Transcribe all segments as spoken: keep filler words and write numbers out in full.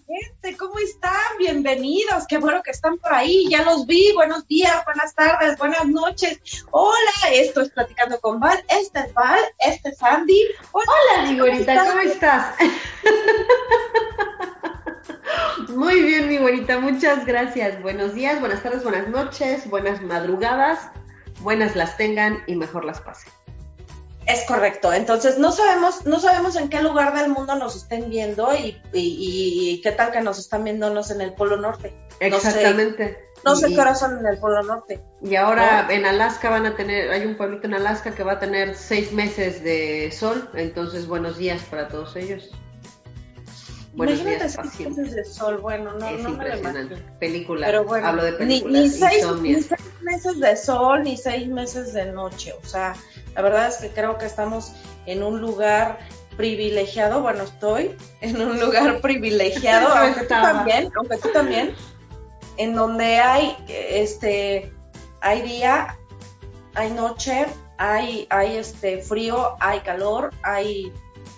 gente, ¿cómo están? Bienvenidos, qué bueno que están por ahí, ya los vi, buenos días, buenas tardes, buenas noches. Hola, esto es Platicando con Val, este es Val, este es Andy. Hola, Hola mi güerita, ¿cómo estás? Muy bien, mi güerita, muchas gracias. Buenos días, buenas tardes, buenas noches, buenas madrugadas, buenas las tengan y mejor las pasen. Es correcto, entonces no sabemos, no sabemos en qué lugar del mundo nos estén viendo y, y, y qué tal que nos están viéndonos en el Polo Norte. Exactamente. No sé, no sé qué hora son en el Polo Norte. Y ahora ¿no? En Alaska van a tener, hay un pueblito en Alaska que va a tener seis meses de sol, entonces buenos días para todos ellos. Buenos Imagínate días, seis meses de sol, bueno, no, es no impresionante. me lo imagino. Película, pero bueno, hablo de películas. Ni, ni, seis, ni seis meses de sol, ni seis meses de noche, o sea, la verdad es que creo que estamos en un lugar privilegiado, bueno, estoy en un lugar privilegiado, aunque tú también, aunque tú también, en donde hay, este, hay día, hay noche, hay, hay este frío, hay calor, hay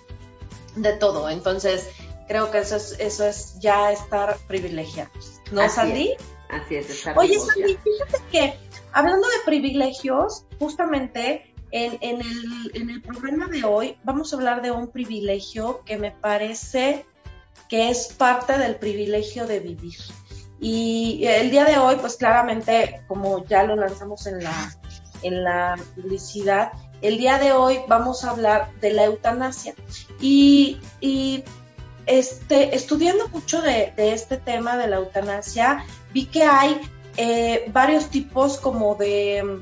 de todo, entonces creo que eso es, eso es ya estar privilegiados, ¿no, Así Sandy? Es. Así es, estar Oye, Sandy, fíjate que hablando de privilegios, justamente en, en, el, en el programa de hoy vamos a hablar de un privilegio que me parece que es parte del privilegio de vivir. Y el día de hoy, pues claramente, como ya lo lanzamos en la, en la publicidad, el día de hoy vamos a hablar de la eutanasia. Y, y este, estudiando mucho de, de este tema de la eutanasia, vi que hay eh, varios tipos como de,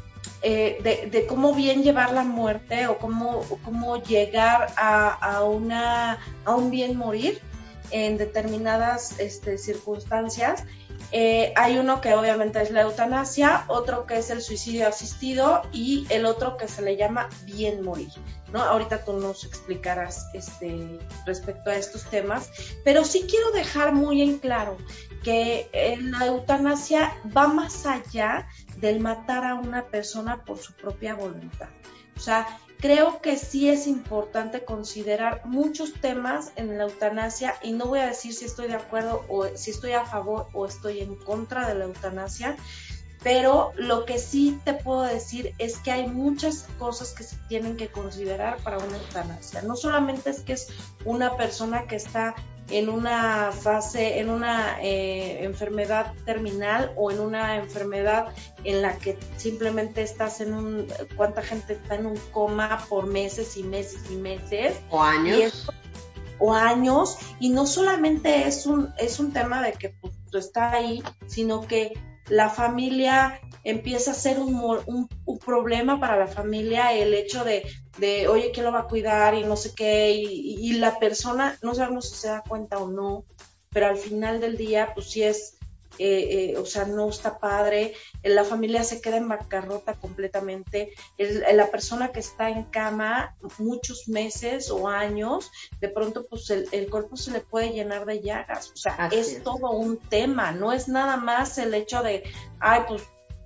eh, de, de cómo bien llevar la muerte o cómo, o cómo llegar a, a, una, a un bien morir en determinadas este, circunstancias. Eh, hay uno que obviamente es la eutanasia, otro que es el suicidio asistido y el otro que se le llama bien morir, ¿no? Ahorita tú nos explicarás este, respecto a estos temas, pero sí quiero dejar muy en claro que eh, la eutanasia va más allá del matar a una persona por su propia voluntad. O sea, creo que sí es importante considerar muchos temas en la eutanasia y no voy a decir si estoy de acuerdo o si estoy a favor o estoy en contra de la eutanasia, pero lo que sí te puedo decir es que hay muchas cosas que se tienen que considerar para una eutanasia. No solamente es que es una persona que está en una fase, en una eh, enfermedad terminal o en una enfermedad en la que simplemente estás en un, cuánta gente está en un coma por meses y meses y meses. O años. Y eso, o años, y no solamente es un, es un tema de que pues, está ahí, sino que la familia empieza a ser un, un, un problema para la familia, el hecho de, de, oye, ¿quién lo va a cuidar? Y no sé qué, y, y la persona, no sabemos si se da cuenta o no, pero al final del día, pues sí es, eh, eh, o sea, no está padre, la familia se queda en bancarrota completamente, el, la persona que está en cama muchos meses o años, de pronto pues el, el cuerpo se le puede llenar de llagas, o sea, es, es todo un tema, no es nada más el hecho de, ay, pues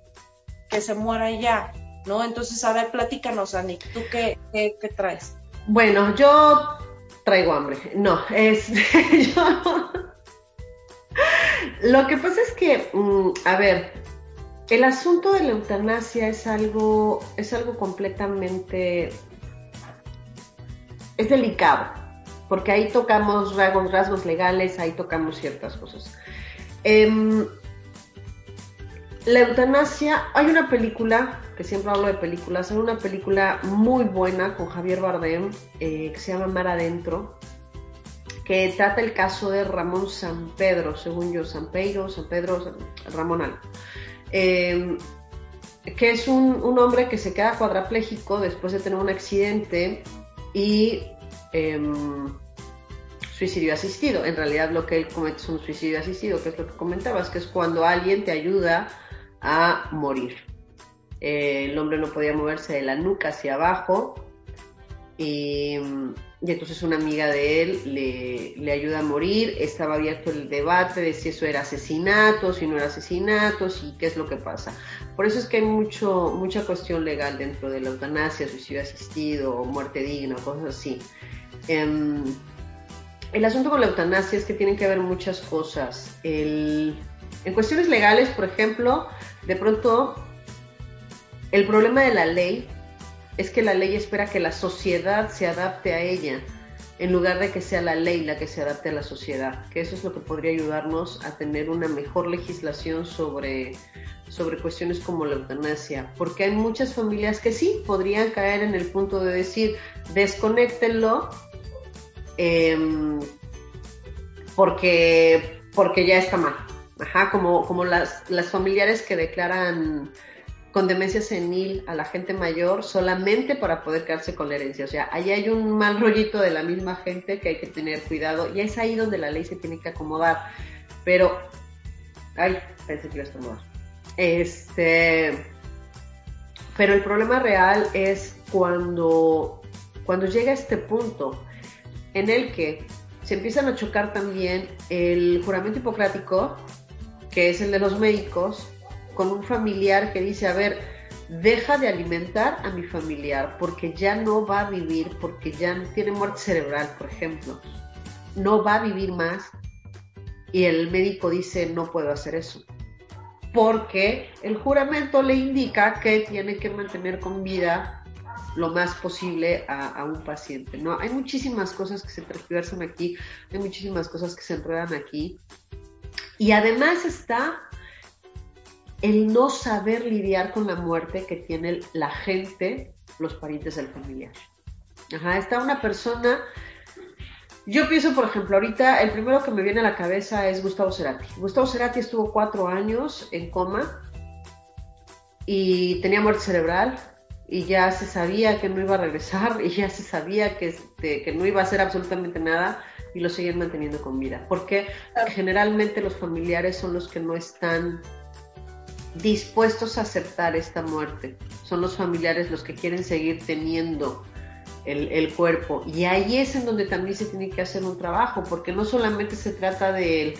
que se muera ya, ¿no? Entonces, a ver, platícanos, Ani, ¿tú qué, qué, qué traes? Bueno, yo traigo hambre, no, es, yo... Lo que pasa es que, mm, a ver, el asunto de la eutanasia es algo, es algo completamente, es delicado, porque ahí tocamos rasgos, rasgos legales, ahí tocamos ciertas cosas. Eh, la eutanasia, hay una película, que siempre hablo de películas, hay una película muy buena con Javier Bardem, eh, que se llama Mar Adentro, que trata el caso de Ramón Sampedro, según yo, San Pedro, San Pedro, San, Ramón algo, eh, que es un, un hombre que se queda cuadrapléjico después de tener un accidente y eh, suicidio asistido. En realidad lo que él comete es un suicidio asistido, que es lo que comentabas, que es cuando alguien te ayuda a morir. Eh, el hombre no podía moverse de la nuca hacia abajo y... Y entonces una amiga de él le, le ayuda a morir, estaba abierto el debate de si eso era asesinato, si no era asesinato, si qué es lo que pasa. Por eso es que hay mucho, mucha cuestión legal dentro de la eutanasia, suicidio asistido, muerte digna, cosas así. Um, el asunto con la eutanasia es que tienen que ver muchas cosas. El, en cuestiones legales, por ejemplo, de pronto el problema de la ley es que la ley espera que la sociedad se adapte a ella, en lugar de que sea la ley la que se adapte a la sociedad, que eso es lo que podría ayudarnos a tener una mejor legislación sobre, sobre cuestiones como la eutanasia, porque hay muchas familias que sí podrían caer en el punto de decir, desconéctenlo, eh, porque, porque ya está mal. Ajá, como, como las, las familiares que declaran con demencia senil a la gente mayor solamente para poder quedarse con la herencia. O sea, ahí hay un mal rollito de la misma gente que hay que tener cuidado, y es ahí donde la ley se tiene que acomodar. Pero, ay, pensé que iba a estornudar. Este, pero el problema real es cuando, cuando llega a este punto en el que se empiezan a chocar también el juramento hipocrático, que es el de los médicos, con un familiar que dice, a ver, deja de alimentar a mi familiar porque ya no va a vivir, porque ya tiene muerte cerebral, por ejemplo, no va a vivir más, y el médico dice, no puedo hacer eso, porque el juramento le indica que tiene que mantener con vida lo más posible a, a un paciente, ¿no? Hay muchísimas cosas que se transversan aquí, hay muchísimas cosas que se enredan aquí, y además está el no saber lidiar con la muerte que tiene la gente, los parientes del familiar. Ajá, está una persona, yo pienso, por ejemplo, ahorita el primero que me viene a la cabeza es Gustavo Cerati. Gustavo Cerati estuvo cuatro años en coma y tenía muerte cerebral, y ya se sabía que no iba a regresar, y ya se sabía que, este, que no iba a hacer absolutamente nada, y lo seguían manteniendo con vida. Porque generalmente los familiares son los que no están dispuestos a aceptar esta muerte, son los familiares los que quieren seguir teniendo el, el cuerpo, y ahí es en donde también se tiene que hacer un trabajo, porque no solamente se trata de,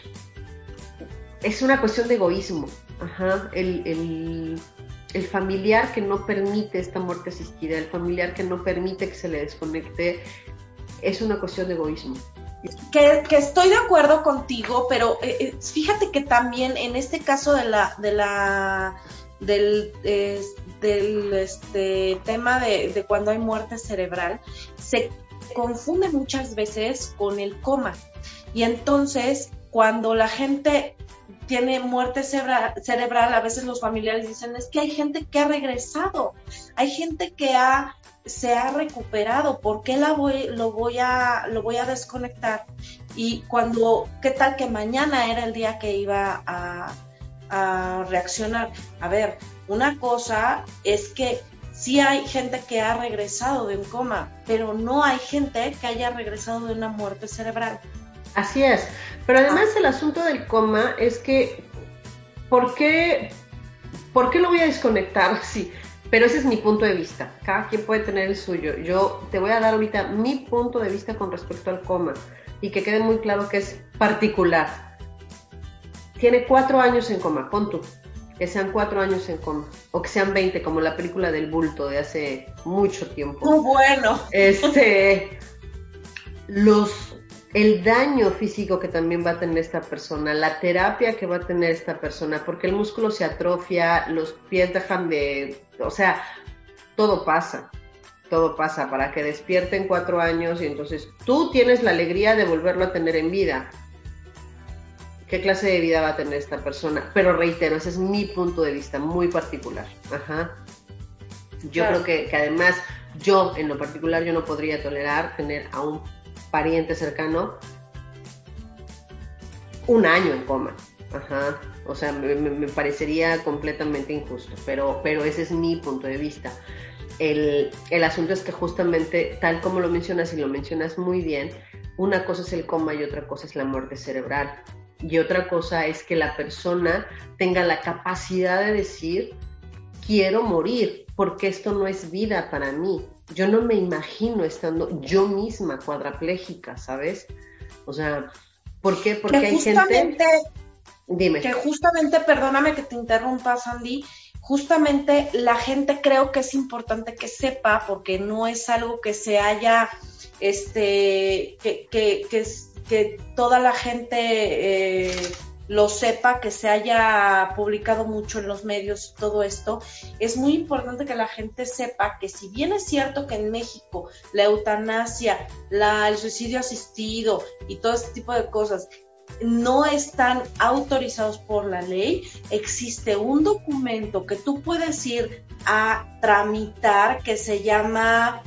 es una cuestión de egoísmo. Ajá, el, el, el familiar que no permite esta muerte asistida, el familiar que no permite que se le desconecte, es una cuestión de egoísmo. Que, que estoy de acuerdo contigo, pero eh, fíjate que también en este caso de la de la del, eh, del este tema de, de cuando hay muerte cerebral, se confunde muchas veces con el coma, y entonces cuando la gente tiene muerte cerebral, cerebral, a veces los familiares dicen, es que hay gente que ha regresado, hay gente que ha se ha recuperado, ¿por qué la voy, lo voy a lo voy a desconectar? Y cuando, ¿qué tal que mañana era el día que iba a, a reaccionar? A ver, una cosa es que sí hay gente que ha regresado de un coma, pero no hay gente que haya regresado de una muerte cerebral. Así es, pero además ah. el asunto del coma es que, ¿por qué, ¿por qué lo voy a desconectar? Sí. Pero ese es mi punto de vista, cada quien puede tener el suyo. Yo te voy a dar ahorita mi punto de vista con respecto al coma, y que quede muy claro que es particular. Tiene cuatro años en coma, pon tú, que sean cuatro años en coma, o que sean veinte, como la película del bulto de hace mucho tiempo. Muy bueno. Este, los... el daño físico que también va a tener esta persona, la terapia que va a tener esta persona, porque el músculo se atrofia, los pies dejan de, o sea, todo pasa, todo pasa para que despierte en cuatro años, y entonces tú tienes la alegría de volverlo a tener en vida. ¿Qué clase de vida va a tener esta persona? Pero reitero, ese es mi punto de vista muy particular. Ajá. Yo claro. creo que, que además yo, en lo particular, yo no podría tolerar tener a un pariente cercano un año en coma. Ajá. O sea, me, me parecería completamente injusto, pero, pero ese es mi punto de vista. El, el asunto es que justamente, tal como lo mencionas, y lo mencionas muy bien, una cosa es el coma y otra cosa es la muerte cerebral. Y otra cosa es que la persona tenga la capacidad de decir, quiero morir, porque esto no es vida para mí. Yo no me imagino estando yo misma cuadraplégica, ¿sabes? O sea, ¿por qué? Porque que hay gente... Dime. Que justamente, perdóname que te interrumpa, Sandy, justamente la gente creo que es importante que sepa, porque no es algo que se haya este, que, que, que, que toda la gente eh, lo sepa, que se haya publicado mucho en los medios y todo esto. Es muy importante que la gente sepa que si bien es cierto que en México la eutanasia, la, el suicidio asistido y todo este tipo de cosas no están autorizados por la ley, existe un documento que tú puedes ir a tramitar que se llama,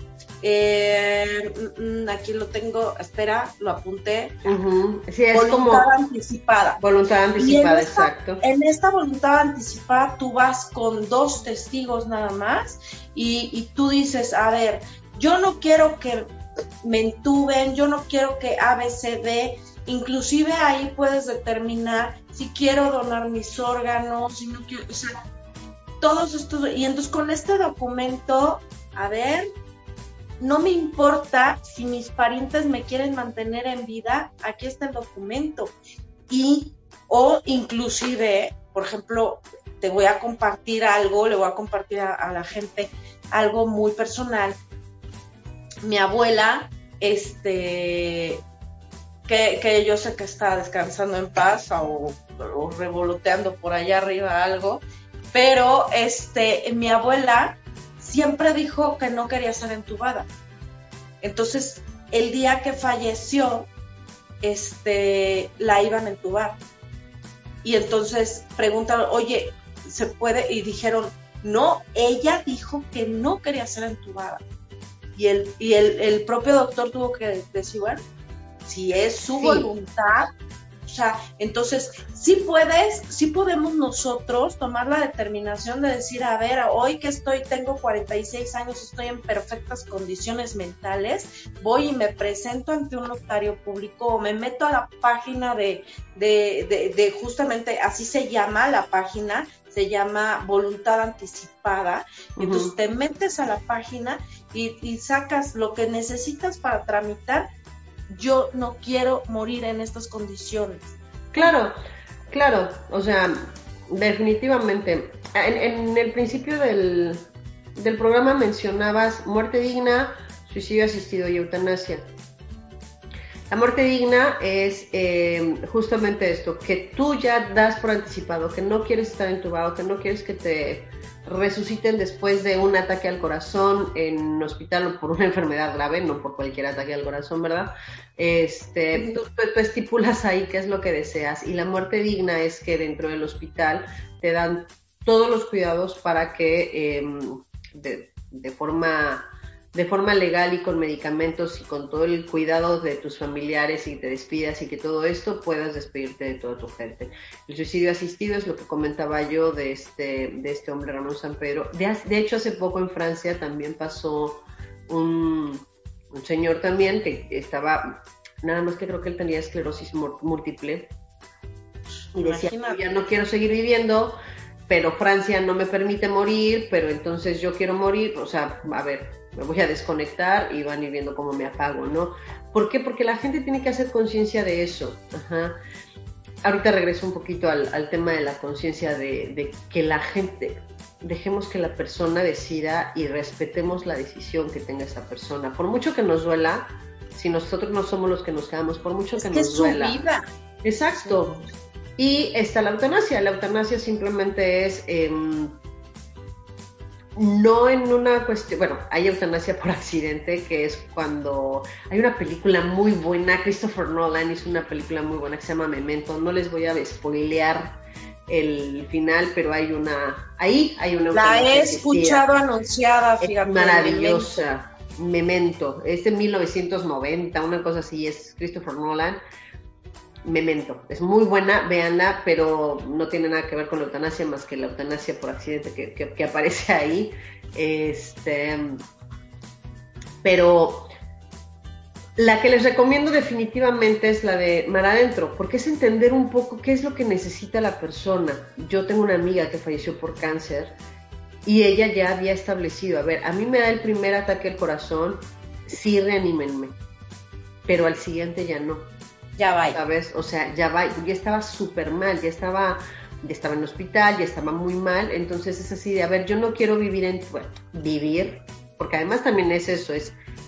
eh, aquí lo tengo, espera, lo apunté, uh-huh. Sí, es voluntad como anticipada. Voluntad anticipada, en esta, exacto. En esta voluntad anticipada tú vas con dos testigos nada más y, y tú dices, a ver, yo no quiero que me entuben, yo no quiero que A, B, C, D. Inclusive ahí puedes determinar si quiero donar mis órganos, si no quiero, o sea, todos estos, y entonces con este documento, a ver, no me importa si mis parientes me quieren mantener en vida, aquí está el documento. Y, o inclusive, por ejemplo, te voy a compartir algo, le voy a compartir a, a la gente algo muy personal. Mi abuela, este... Que, que yo sé que está descansando en paz o, o revoloteando por allá arriba algo, pero este, mi abuela siempre dijo que no quería ser entubada. Entonces, el día que falleció, este, la iban a entubar. Y entonces preguntaron, oye, ¿se puede? Y dijeron, no, ella dijo que no quería ser entubada. Y el, y el, el propio doctor tuvo que decir, bueno, si es su sí. voluntad, o sea, entonces sí puedes, sí podemos nosotros tomar la determinación de decir, a ver, hoy que estoy, tengo cuarenta y seis años, estoy en perfectas condiciones mentales, voy y me presento ante un notario público o me meto a la página de, de, de, de justamente, así se llama la página, se llama Voluntad Anticipada, uh-huh. Entonces te metes a la página y, y sacas lo que necesitas para tramitar. Yo no quiero morir en estas condiciones. Claro, claro, o sea, definitivamente. En, en el principio del, del programa mencionabas muerte digna, suicidio asistido y eutanasia. La muerte digna es eh, justamente esto, que tú ya das por anticipado, que no quieres estar entubado, que no quieres que te resuciten después de un ataque al corazón en un hospital o por una enfermedad grave, no por cualquier ataque al corazón, ¿verdad? Este, tú, tú, tú estipulas ahí qué es lo que deseas, y la muerte digna es que dentro del hospital te dan todos los cuidados para que eh, de, de forma... de forma legal y con medicamentos y con todo el cuidado de tus familiares y te despidas y que todo esto puedas despedirte de toda tu gente. El suicidio asistido es lo que comentaba yo de este, de este hombre Ramón Sampedro. De, de hecho, hace poco en Francia también pasó un, un señor también que estaba, nada más que creo que él tenía esclerosis múltiple y decía, ya no quiero seguir viviendo, pero Francia no me permite morir, pero entonces yo quiero morir, o sea, a ver, me voy a desconectar y van a ir viendo cómo me apago, ¿no? ¿Por qué? Porque la gente tiene que hacer conciencia de eso. Ajá. Ahorita regreso un poquito al, al tema de la conciencia de, de que la gente, dejemos que la persona decida y respetemos la decisión que tenga esa persona. Por mucho que nos duela, si nosotros no somos los que nos quedamos, por mucho es que, que nos es su duela. vida. Exacto. Sí. Y está la eutanasia. La eutanasia simplemente es... Eh, no en una cuestión, bueno, hay eutanasia por accidente, que es cuando hay una película muy buena, Christopher Nolan hizo una película muy buena que se llama Memento, no les voy a spoilear el final, pero hay una, ahí hay una eutanasia. La he escuchado anunciada, fíjate. Es maravillosa, Memento, es de mil novecientos noventa, una cosa así, es Christopher Nolan. Memento, es muy buena, véanla, pero no tiene nada que ver con la eutanasia más que la eutanasia por accidente que, que, que aparece ahí. Este, pero la que les recomiendo definitivamente es la de Mar Adentro, porque es entender un poco qué es lo que necesita la persona. Yo tengo una amiga que falleció por cáncer y ella ya había establecido, a ver, a mí me da el primer ataque al corazón, sí, reanímenme, pero al siguiente ya no. Ya va. ¿Sabes? O sea, ya va, ya estaba súper mal, ya estaba, ya estaba en el hospital, ya estaba muy mal, entonces es así de, a ver, yo no quiero vivir en, bueno, vivir, porque además también es eso, es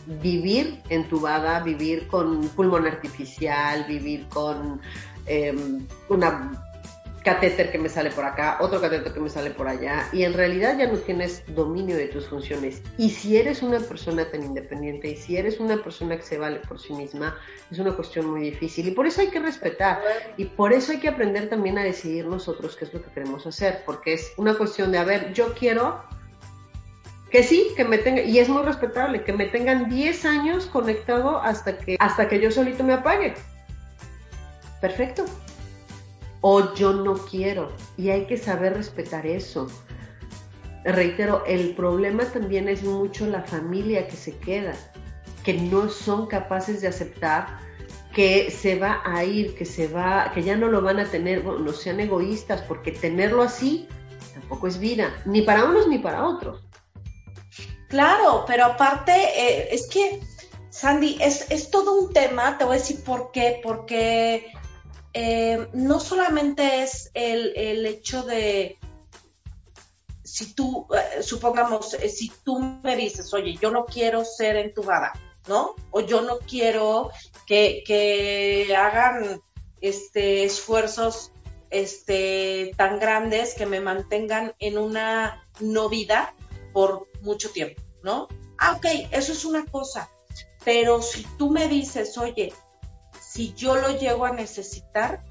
vivir entubada, vivir con pulmón artificial, vivir con eh, una catéter que me sale por acá, otro catéter que me sale por allá, y en realidad ya no tienes dominio de tus funciones. Y si eres una persona tan independiente y si eres una persona que se vale por sí misma, es una cuestión muy difícil, y por eso hay que respetar, y por eso hay que aprender también a decidir nosotros qué es lo que queremos hacer, porque es una cuestión de, a ver, yo quiero que sí, que me tengan, y es muy respetable, que me tengan diez años conectado hasta que, hasta que yo solito me apague. Perfecto. O yo no quiero, y hay que saber respetar eso. Reitero, el problema también es mucho la familia que se queda, que no son capaces de aceptar que se va a ir, que se va, que ya no lo van a tener. Bueno, no sean egoístas, porque tenerlo así tampoco es vida, ni para unos ni para otros. Claro, pero aparte, eh, es que, Sandy, es, es todo un tema, te voy a decir por qué, porque eh, no solamente es el, el hecho de, si tú, eh, supongamos, eh, si tú me dices, oye, yo no quiero ser entubada, ¿no? O yo no quiero que, que hagan este, esfuerzos este, tan grandes que me mantengan en una no vida por mucho tiempo, ¿no? Ah, ok, eso es una cosa, pero si tú me dices, oye, si yo lo llego a necesitar,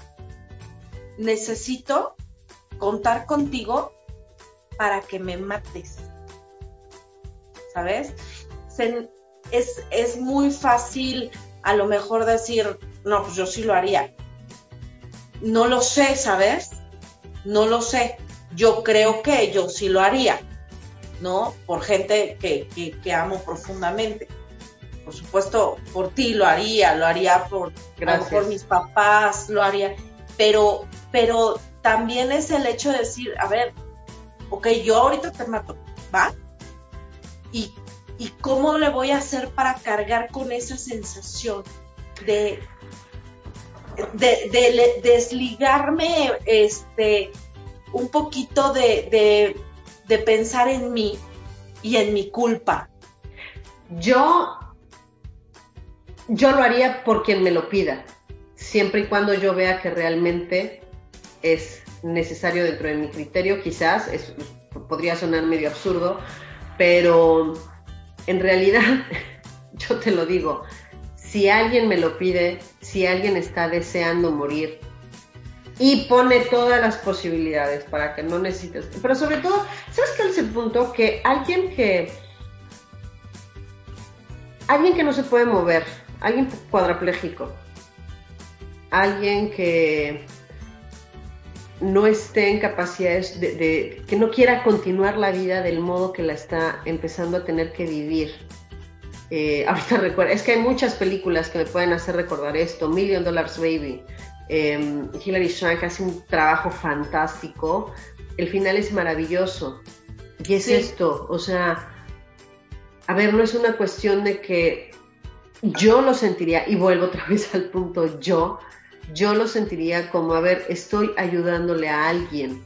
necesito contar contigo para que me mates, ¿sabes? Se, es, es muy fácil a lo mejor decir, no, pues yo sí lo haría. No lo sé, ¿sabes? No lo sé. Yo creo que yo sí lo haría, ¿no? Por gente que, que, que amo profundamente. Por supuesto, por ti lo haría, lo haría por, a lo mejor mis papás, lo haría, pero, pero también es el hecho de decir, a ver, ok, yo ahorita te mato, ¿va? Y, y cómo le voy a hacer para cargar con esa sensación de, de, de, de desligarme este, un poquito de, de, de pensar en mí y en mi culpa. Yo, yo lo haría por quien me lo pida, siempre y cuando yo vea que realmente es necesario dentro de mi criterio. Quizás es, podría sonar medio absurdo, pero en realidad yo te lo digo, si alguien me lo pide, si alguien está deseando morir y pone todas las posibilidades para que no necesites, pero sobre todo, ¿sabes cuál es el punto? Que alguien que alguien que no se puede mover, alguien cuadraplégico, alguien que no esté en capacidades de, de, que no quiera continuar la vida del modo que la está empezando a tener que vivir. Eh, ahorita recuerdo, es que hay muchas películas que me pueden hacer recordar esto. Million Dollar Baby, eh, Hilary Swank hace un trabajo fantástico, el final es maravilloso, y es sí. esto, o sea, a ver, no es una cuestión de que yo lo sentiría, y vuelvo otra vez al punto, yo, yo lo sentiría como, a ver, estoy ayudándole a alguien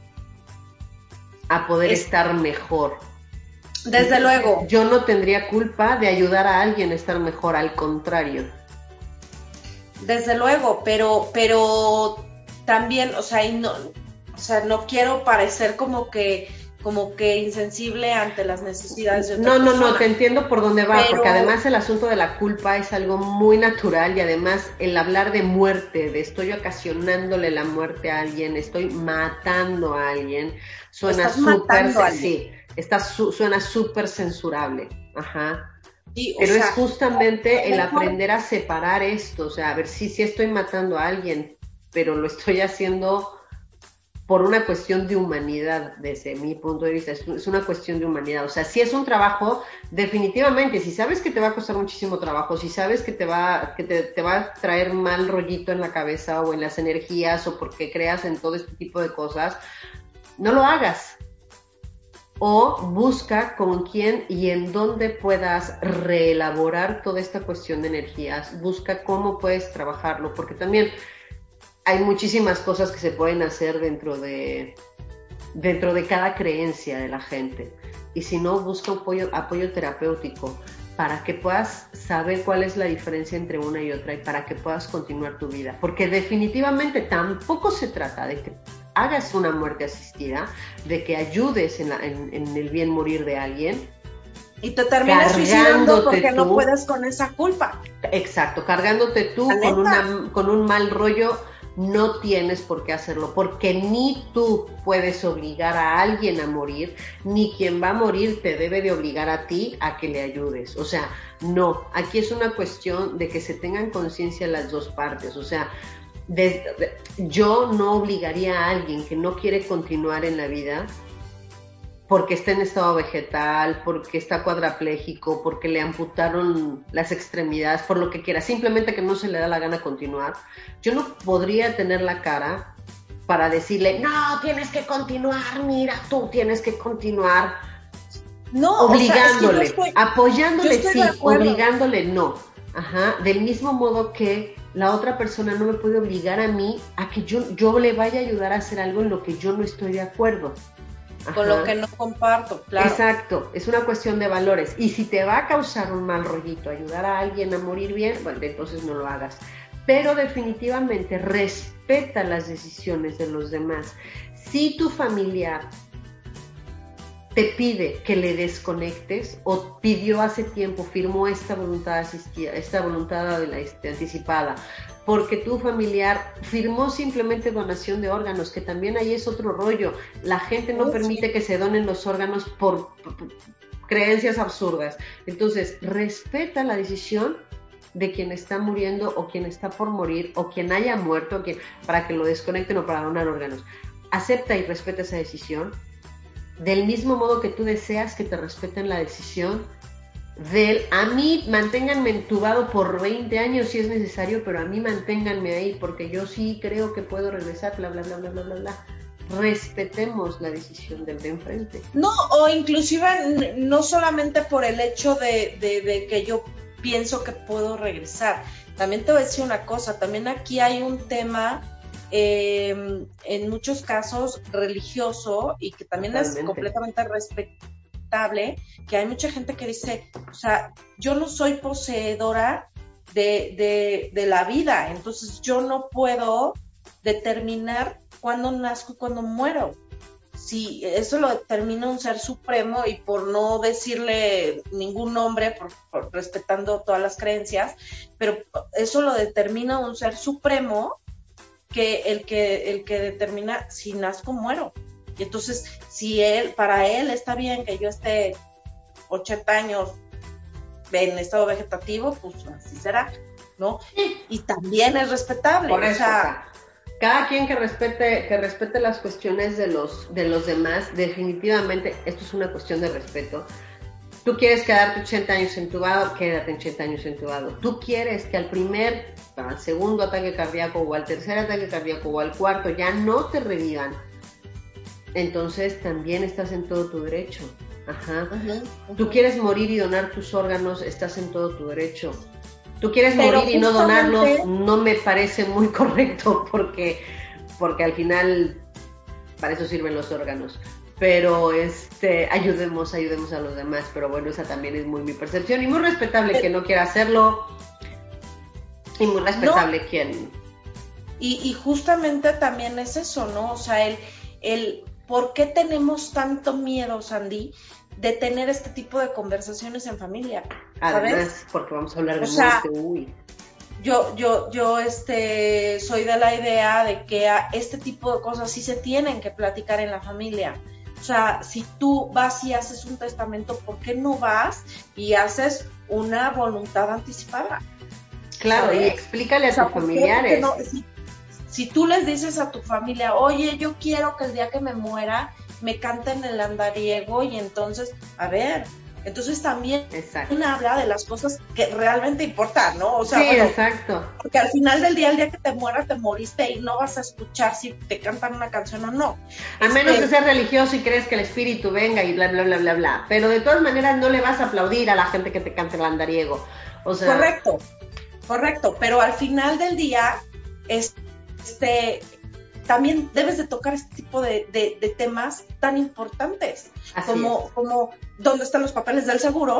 a poder es, estar mejor. Desde luego. Yo no tendría culpa de ayudar a alguien a estar mejor, al contrario. Desde luego, pero, pero también, o sea, y no, o sea, no quiero parecer como que como que insensible ante las necesidades de otra No, no, persona. no, te entiendo por dónde va, pero... porque además el asunto de la culpa es algo muy natural, y además el hablar de muerte, de estoy ocasionándole la muerte a alguien, estoy matando a alguien, suena súper, sí, está su, suena súper censurable, ajá. Sí, pero sea, es justamente el aprender a separar esto, o sea, a ver, sí, sí estoy matando a alguien, pero lo estoy haciendo por una cuestión de humanidad, desde mi punto de vista, es una cuestión de humanidad. O sea, si es un trabajo, definitivamente, si sabes que te va a costar muchísimo trabajo, si sabes que te va, que te, te va a traer mal rollito en la cabeza o en las energías, o porque creas en todo este tipo de cosas, no lo hagas. O busca con quién y en dónde puedas reelaborar toda esta cuestión de energías. Busca cómo puedes trabajarlo, porque también hay muchísimas cosas que se pueden hacer dentro de, dentro de cada creencia de la gente. Y si no, busca apoyo, apoyo terapéutico. para que puedas saber cuál es la diferencia entre una y otra y para que puedas continuar tu vida. Porque definitivamente tampoco se trata de que hagas una muerte asistida, de que ayudes en, la, en, en el bien morir de alguien. Y te terminas suicidando porque tú, no puedes con esa culpa. Exacto, cargándote tú con, una, con un mal rollo. No tienes por qué hacerlo, porque ni tú puedes obligar a alguien a morir, ni quien va a morir te debe de obligar a ti a que le ayudes. O sea, no, aquí es una cuestión de que se tengan conciencia las dos partes. O sea, de, de, yo no obligaría a alguien que no quiere continuar en la vida porque está en estado vegetal, porque está cuadrapléjico, porque le amputaron las extremidades, por lo que quiera, simplemente que no se le da la gana continuar. Yo no podría tener la cara para decirle, no, tienes que continuar, mira, tú tienes que continuar. No, obligándole, o sea, es que estoy, apoyándole sí, obligándole no. Ajá, del mismo modo que la otra persona no me puede obligar a mí a que yo, yo le vaya a ayudar a hacer algo en lo que yo no estoy de acuerdo. Ajá. Con lo que no comparto, claro. Exacto, es una cuestión de valores. Y si te va a causar un mal rollito ayudar a alguien a morir bien, bueno, entonces no lo hagas. Pero definitivamente respeta las decisiones de los demás. Si tu familiar te pide que le desconectes o pidió hace tiempo, firmó esta voluntad asistida, esta voluntad de la, este, anticipada, porque tu familiar firmó simplemente donación de órganos, que también ahí es otro rollo. La gente no oh, permite sí. que se donen los órganos por, por, por creencias absurdas. Entonces, respeta la decisión de quien está muriendo o quien está por morir o quien haya muerto quien, para que lo desconecten o para donar órganos. Acepta y respeta esa decisión. Del mismo modo que tú deseas que te respeten la decisión del, a mí manténganme entubado por veinte años si es necesario, pero a mí manténganme ahí porque yo sí creo que puedo regresar, bla, bla, bla, bla, bla, bla, bla. Respetemos la decisión del de enfrente. No, o inclusive no solamente por el hecho de, de, de que yo pienso que puedo regresar. También te voy a decir una cosa, también aquí hay un tema eh, en muchos casos religioso y que también Totalmente. es completamente respetable, que hay mucha gente que dice, o sea, yo no soy poseedora de, de, de la vida, entonces yo no puedo determinar cuándo nazco y cuándo muero. Si eso lo determina un ser supremo, y por no decirle ningún nombre, por, por, respetando todas las creencias, pero eso lo determina un ser supremo, que el que el que determina si nazco o muero. Y entonces, si él, para él está bien que yo esté ochenta años en estado vegetativo, pues así será, ¿no? Y también es respetable. Por eso, o sea, cada quien que respete, que respete las cuestiones de los, de los demás, definitivamente esto es una cuestión de respeto. Tú quieres quedarte ochenta años entubado, quédate ochenta años entubado. Tú quieres que al primer, al segundo ataque cardíaco o al tercer ataque cardíaco o al cuarto ya no te revivan, entonces también estás en todo tu derecho. Ajá. Uh-huh, uh-huh. Tú quieres morir y donar tus órganos, estás en todo tu derecho. Tú quieres Pero morir y no donarlos, no me parece muy correcto porque, porque al final para eso sirven los órganos. Pero este, ayudemos, ayudemos a los demás. Pero bueno, esa también es muy mi percepción y muy respetable Pero, que no quiera hacerlo y muy respetable no. quien... Y, y justamente también es eso, ¿no? O sea, el, el ¿por qué tenemos tanto miedo, Sandy, de tener este tipo de conversaciones en familia? ¿Sabes? Además, porque vamos a hablar de o sea, muerte, uy. Yo, yo, yo este, soy de la idea de que a este tipo de cosas sí se tienen que platicar en la familia. O sea, si tú vas y haces un testamento, ¿por qué no vas y haces una voluntad anticipada? Claro, ¿sabes? Y explícale a o sea, tus familiares. No, si, si tú les dices a tu familia, oye, yo quiero que el día que me muera me canten el andariego, y entonces, a ver, entonces también exacto. Uno habla de las cosas que realmente importan, ¿no? O sea, sí, bueno, exacto. Porque al final del día, el día que te mueras, te moriste y no vas a escuchar si te cantan una canción o no. A este... menos de ser religioso y crees que el espíritu venga y bla, bla, bla, bla, bla. Pero de todas maneras no le vas a aplaudir a la gente que te cante el andariego. O sea... Correcto, correcto. Pero al final del día, este... también debes de tocar este tipo de, de, de temas tan importantes como, como dónde están los papeles del seguro.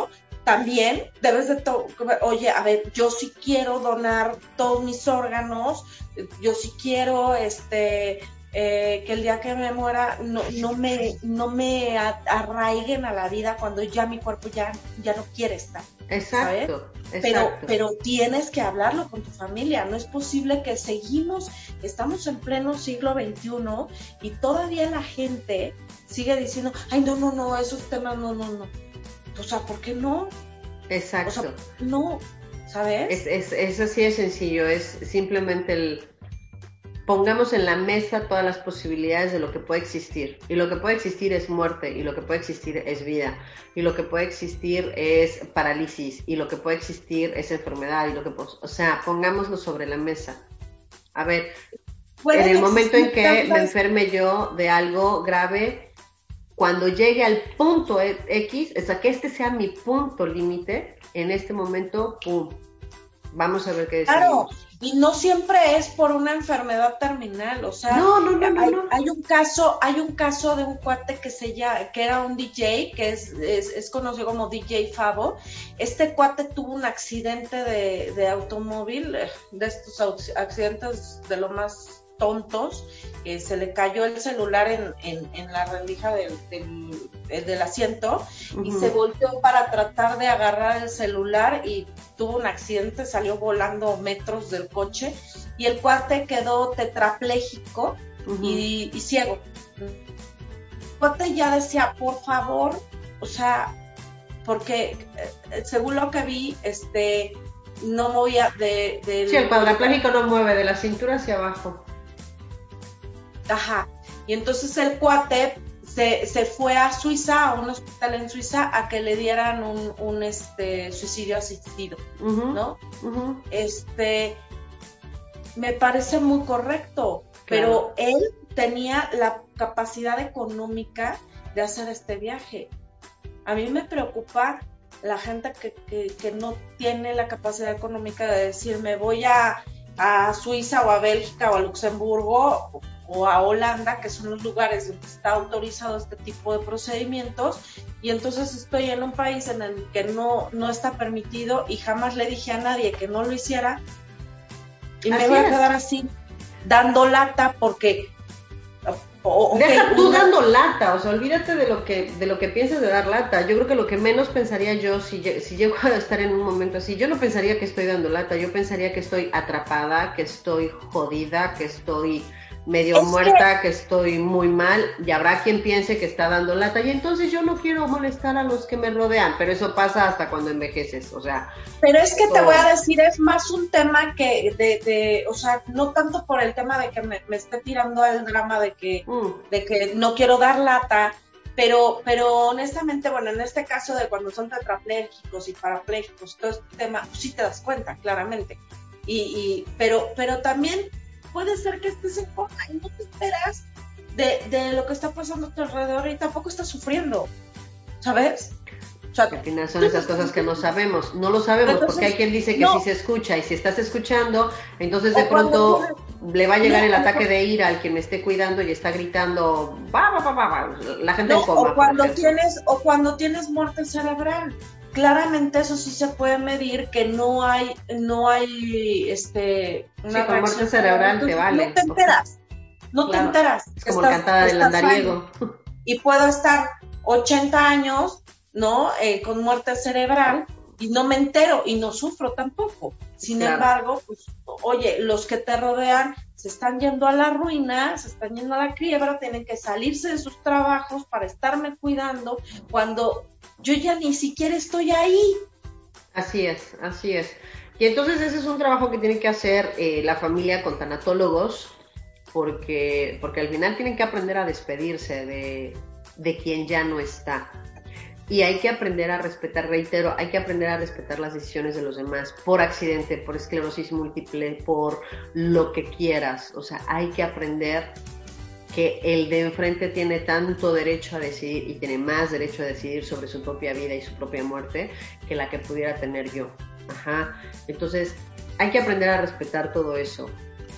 también debes de, to- oye, a ver, yo sí quiero donar todos mis órganos, yo sí quiero, este, eh, que el día que me muera no, no me, no me a- arraiguen a la vida cuando ya mi cuerpo ya, ya no quiere estar. Exacto, ¿sabes? Pero, exacto. pero tienes que hablarlo con tu familia. No es posible que seguimos, estamos en pleno siglo veintiuno y todavía la gente sigue diciendo, ay, no, no, no, esos temas, no, no, no. O sea, ¿por qué no? Exacto. O sea, no, ¿sabes? Es, es, es así de sencillo, es simplemente el pongamos en la mesa todas las posibilidades de lo que puede existir. Y lo que puede existir es muerte, y lo que puede existir es vida, y lo que puede existir es parálisis, y lo que puede existir es enfermedad, y lo que, o sea, pongámoslo sobre la mesa. A ver, en el momento en que tantas... me enferme yo de algo grave, cuando llegue al punto X, o sea, que este sea mi punto límite, en este momento, pum, vamos a ver qué decimos. Claro, y no siempre es por una enfermedad terminal, o sea, no, no, no, no, hay, no. hay un caso, hay un caso de un cuate que se llama, que era un D J, que es, es, es conocido como D J Favo. Este cuate tuvo un accidente de, de automóvil, de estos accidentes de lo más tontos, eh, se le cayó el celular en, en, en la rendija del, del, del asiento, uh-huh. y se volteó para tratar de agarrar el celular y tuvo un accidente, salió volando metros del coche y el cuate quedó tetrapléjico, uh-huh. y, y ciego. El cuate ya decía, por favor, o sea, porque eh, según lo que vi, este, no movía de... de sí, el cuadrapléjico no mueve de la cintura hacia abajo. Ajá, y entonces el cuate se, se fue a Suiza, a un hospital en Suiza, a que le dieran un, un este, suicidio asistido, uh-huh, ¿no? Uh-huh. Este, me parece muy correcto, claro. Pero él tenía la capacidad económica de hacer este viaje. A mí me preocupa la gente que, que, que no tiene la capacidad económica de decir, me voy a, a Suiza o a Bélgica o a Luxemburgo o a Holanda, que son los lugares donde está autorizado este tipo de procedimientos, y entonces estoy en un país en el que no, no está permitido y jamás le dije a nadie que no lo hiciera, y así me voy es. a quedar así, dando lata, porque... O, okay, Deja tú una... dando lata, o sea, olvídate de lo que de lo que pienses de dar lata. Yo creo que lo que menos pensaría yo si, si llego a estar en un momento así, yo no pensaría que estoy dando lata, yo pensaría que estoy atrapada, que estoy jodida, que estoy medio es muerta, que... que estoy muy mal, y habrá quien piense que está dando lata, y entonces yo no quiero molestar a los que me rodean, pero eso pasa hasta cuando envejeces, o sea... Pero es que todo... te voy a decir, es más un tema que, de, de o sea, no tanto por el tema de que me, me esté tirando el drama de que, mm. de que no quiero dar lata, pero, pero honestamente, bueno, en este caso de cuando son tetraplégicos y parapléjicos, todo este tema, pues sí te das cuenta, claramente, y, y pero, pero también... puede ser que estés en coma y no te esperas de, de lo que está pasando a tu alrededor y tampoco estás sufriendo, ¿sabes? O sea, al final son esas cosas que no sabemos, no lo sabemos, entonces, porque hay quien dice que no. Sí se escucha, y si estás escuchando, entonces de pronto tienes, le va a llegar no, el ataque de ira al que me esté cuidando y está gritando, va, va, va, va, va. La gente no, en coma. O cuando tienes, o cuando tienes muerte cerebral. Claramente eso sí se puede medir, que no hay, no hay, este, una sí, con muerte cerebral te vale. No te enteras, no claro. te enteras. Es como estás, cantada del andariego. Y puedo estar ochenta años, ¿no? Eh, con muerte cerebral y no me entero y no sufro tampoco. Sin claro. embargo, pues, oye, los que te rodean se están yendo a la ruina, se están yendo a la quiebra, tienen que salirse de sus trabajos para estarme cuidando cuando yo ya ni siquiera estoy ahí. Así es, así es. Y entonces ese es un trabajo que tiene que hacer eh, la familia con tanatólogos, porque, porque al final tienen que aprender a despedirse de, de quien ya no está. Y hay que aprender a respetar, reitero, hay que aprender a respetar las decisiones de los demás, por accidente, por esclerosis múltiple, por lo que quieras. O sea, hay que aprender que el de enfrente tiene tanto derecho a decidir y tiene más derecho a decidir sobre su propia vida y su propia muerte que la que pudiera tener yo. Ajá. Entonces, hay que aprender a respetar todo eso.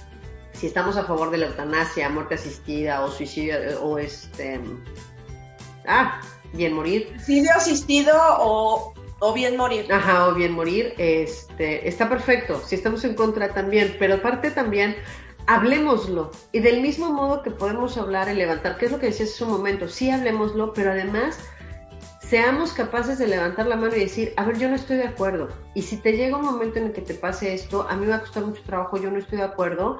Si estamos a favor de la eutanasia, muerte asistida o suicidio o este... Ah... bien morir. Suicidio asistido o O bien morir. Ajá, o bien morir, este, está perfecto, si estamos en contra también, pero aparte también, hablemoslo, y del mismo modo que podemos hablar y levantar, ¿qué es lo que decías hace un momento? Sí, hablemoslo, pero además seamos capaces de levantar la mano y decir, a ver, yo no estoy de acuerdo, y si te llega un momento en el que te pase esto, a mí me va a costar mucho trabajo, yo no estoy de acuerdo,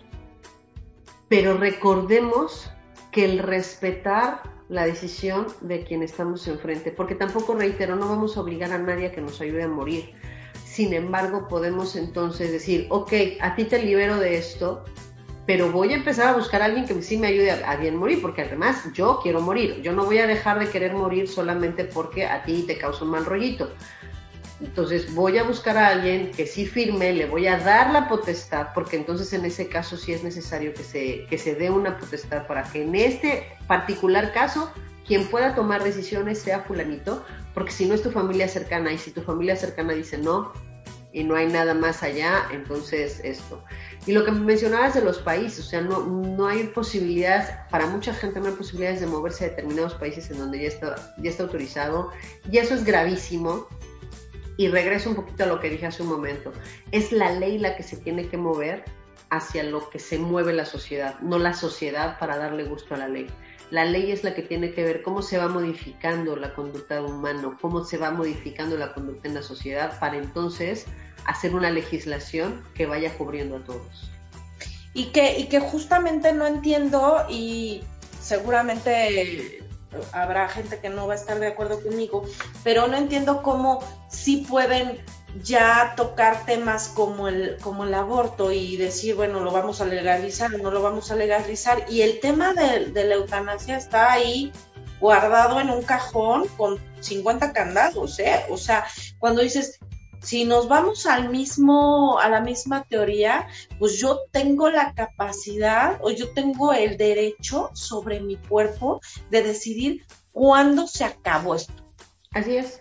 pero recordemos que el respetar la decisión de quien estamos enfrente, porque tampoco, reitero, no vamos a obligar a nadie a que nos ayude a morir. Sin embargo, podemos entonces decir, ok, a ti te libero de esto, pero voy a empezar a buscar a alguien que sí me ayude a, a bien morir, porque además yo quiero morir, yo no voy a dejar de querer morir solamente porque a ti te causa un mal rollito. Entonces voy a buscar a alguien que sí firme, le voy a dar la potestad, porque entonces en ese caso sí es necesario que se, que se dé una potestad para que en este particular caso quien pueda tomar decisiones sea fulanito, porque si no es tu familia cercana, y si tu familia cercana dice no y no hay nada más allá, entonces esto. Y lo que mencionabas de los países, o sea, no, no hay posibilidades, para mucha gente no hay posibilidades de moverse a determinados países en donde ya está, ya está autorizado, y eso es gravísimo. Y regreso un poquito a lo que dije hace un momento. Es la ley la que se tiene que mover hacia lo que se mueve la sociedad, no la sociedad para darle gusto a la ley. La ley es la que tiene que ver cómo se va modificando la conducta humana, cómo se va modificando la conducta en la sociedad para entonces hacer una legislación que vaya cubriendo a todos. Y que, y que justamente no entiendo, y seguramente habrá gente que no va a estar de acuerdo conmigo, pero no entiendo cómo sí pueden ya tocar temas como el, como el aborto y decir, bueno, lo vamos a legalizar o no lo vamos a legalizar, y el tema de, de la eutanasia está ahí guardado en un cajón con cincuenta candados, ¿eh? O sea, cuando dices, si nos vamos al mismo, a la misma teoría, pues yo tengo la capacidad o yo tengo el derecho sobre mi cuerpo de decidir cuándo se acabó esto. Así es.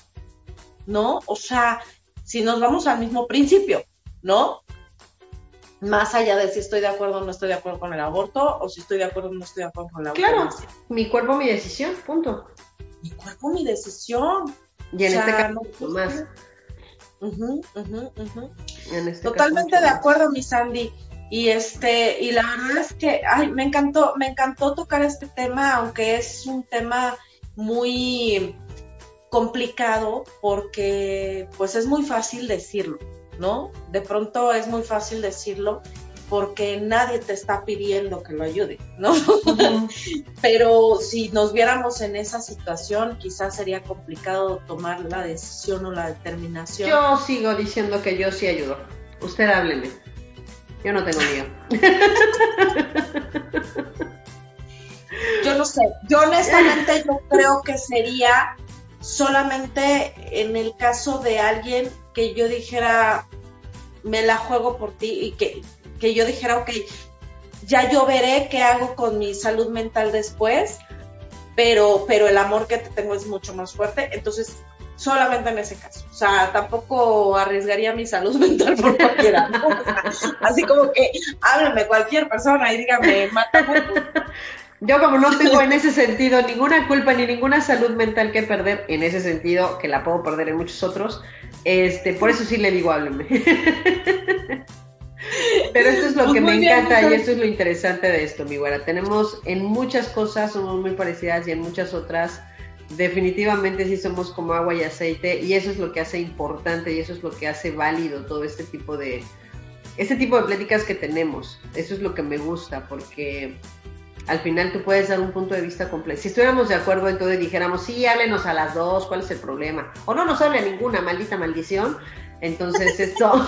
¿No? O sea, si nos vamos al mismo principio, ¿no? Más allá de si estoy de acuerdo o no estoy de acuerdo con el aborto, o si estoy de acuerdo o no estoy de acuerdo con la eutanasia. Claro, mi cuerpo, mi decisión, punto. Mi cuerpo, mi decisión. Y en o este sea, caso, no, más. Uh-huh, uh-huh, uh-huh. En este Totalmente caso, de acuerdo, mi Sandy. Y este, y la verdad es que, ay, me encantó, me encantó tocar este tema, aunque es un tema muy complicado, porque pues es muy fácil decirlo, ¿no? De pronto es muy fácil decirlo porque nadie te está pidiendo que lo ayude, ¿no? Uh-huh. Pero si nos viéramos en esa situación, quizás sería complicado tomar la decisión o la determinación. Yo sigo diciendo que yo sí ayudo. Usted hábleme. Yo no tengo lío. Yo no sé. Yo honestamente yo creo que sería solamente en el caso de alguien que yo dijera, me la juego por ti, y que que yo dijera, ok, ya yo veré qué hago con mi salud mental después, pero, pero el amor que te tengo es mucho más fuerte, entonces solamente en ese caso, o sea, tampoco arriesgaría mi salud mental por cualquiera, ¿no? O sea, así como que háblame cualquier persona y dígame, mátame. Yo como no tengo en ese sentido ninguna culpa ni ninguna salud mental que perder, en ese sentido, que la puedo perder en muchos otros, este, por eso sí le digo, hábleme. Pero esto es lo pues que me encanta bien, y esto es lo interesante de esto, mi güera. Tenemos en muchas cosas, somos muy parecidas, y en muchas otras definitivamente sí somos como agua y aceite, y eso es lo que hace importante y eso es lo que hace válido todo este tipo de este tipo de pláticas que tenemos. Eso es lo que me gusta, porque al final tú puedes dar un punto de vista completo. Si estuviéramos de acuerdo, entonces dijéramos, sí, háblenos a las dos, ¿cuál es el problema? O no nos hable a ninguna, maldita maldición. Entonces esto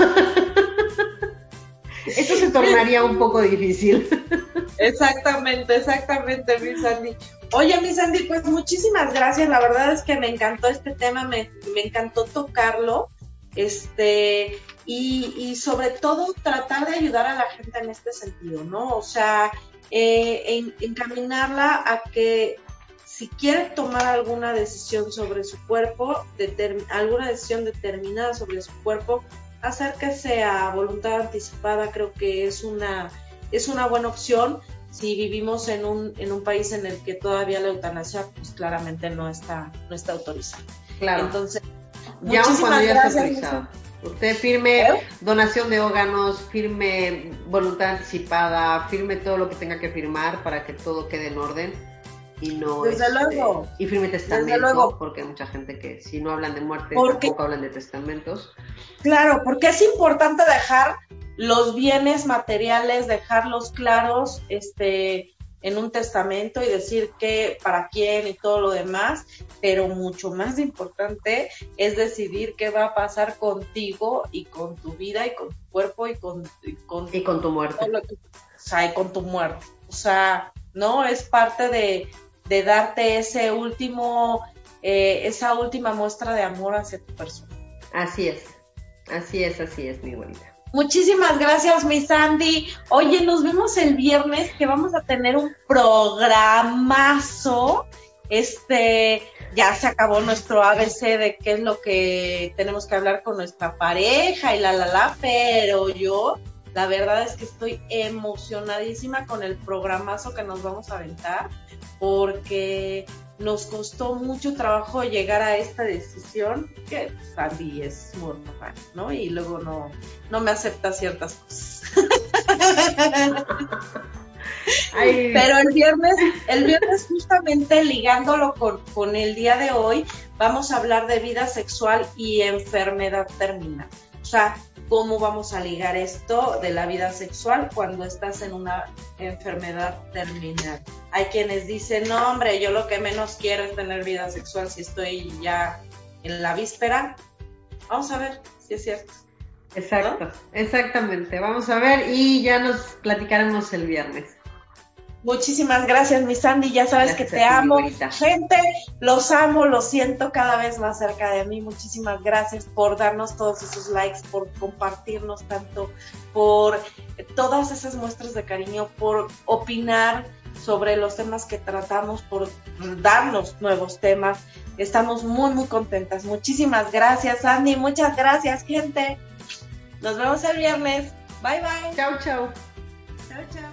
esto se tornaría un poco difícil. Exactamente, exactamente, mi Sandy. Oye, mi Sandy, pues muchísimas gracias. La verdad es que me encantó este tema, me, me encantó tocarlo. Este, y, y sobre todo tratar de ayudar a la gente en este sentido, ¿no? O sea, eh, en, encaminarla a que si quiere tomar alguna decisión sobre su cuerpo, determ- alguna decisión determinada sobre su cuerpo, acérquese a voluntad anticipada. Creo que es una, es una buena opción. Si vivimos en un, en un país en el que todavía la eutanasia, pues claramente no está, no está autorizada. Claro. Entonces, Ya cuando Muchísimas ya esté gracias. autorizado. Usted firme ¿Eh? donación de órganos, firme voluntad anticipada, firme todo lo que tenga que firmar para que todo quede en orden y no Desde este, luego. y firme testamento, Desde luego. porque hay mucha gente que si no hablan de muerte Porque, tampoco hablan de testamentos. claro, porque es importante dejar los bienes materiales, dejarlos claros, este, en un testamento y decir qué, para quién y todo lo demás, pero mucho más importante es decidir qué va a pasar contigo y con tu vida y con tu cuerpo y con, y con, y con tu muerte. todo lo que, o sea, y con tu muerte. O sea, no es parte de, de darte ese último, eh, esa última muestra de amor hacia tu persona. Así es, así es, así es, mi bonita. Muchísimas gracias, mi Sandy. Oye, nos vemos el viernes, que vamos a tener un programazo. Este, ya se acabó nuestro A B C de qué es lo que tenemos que hablar con nuestra pareja y la, la, la, pero yo, la verdad es que estoy emocionadísima con el programazo que nos vamos a aventar, porque nos costó mucho trabajo llegar a esta decisión, que Sandy es mortal, ¿no? Y luego no, no me acepta ciertas cosas. Ay. Pero el viernes, el viernes justamente ligándolo con, con el día de hoy, vamos a hablar de vida sexual y enfermedad terminal. O sea, cómo vamos a ligar esto de la vida sexual cuando estás en una enfermedad terminal. Hay quienes dicen, no hombre, yo lo que menos quiero es tener vida sexual si estoy ya en la víspera. Vamos a ver si es cierto. Exacto, ¿no? Exactamente. Vamos a ver y ya nos platicaremos el viernes. Muchísimas gracias, mi Sandy, ya sabes gracias que te amo. Gente, los amo, los siento cada vez más cerca de mí. Muchísimas gracias por darnos todos esos likes, por compartirnos tanto, por todas esas muestras de cariño, por opinar sobre los temas que tratamos, por darnos nuevos temas. Estamos muy, muy contentas. Muchísimas gracias, Sandy. Muchas gracias, gente. Nos vemos el viernes. Bye, bye. Chau, chau. Chau, chau.